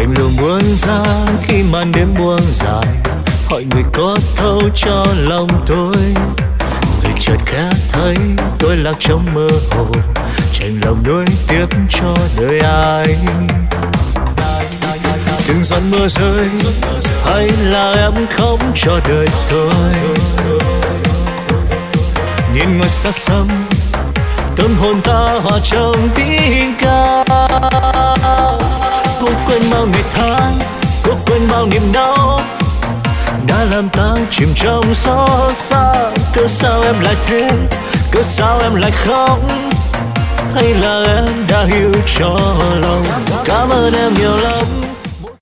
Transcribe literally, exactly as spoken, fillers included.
lạnh lùng buồn ra khi màn đêm buông dài, hỏi người có thấu cho lòng tôi. Rồi chợt khẽ thấy tôi lạc trong mơ hồ, chạnh lòng nối tiếp cho đời ai. Từng giọt mưa rơi hay là em khóc cho đời tôi. Nhìn ngoài xa xăm tâm hồn ta hòa trong tiếng ca. Cô quên bao ngày tháng, cô quên bao niềm đau đã làm ta chìm trong xót xa. Cớ sao em lại thế, cớ sao em lại khóc, hay là em đã hiểu cho lòng. Cảm ơn em nhiều lắm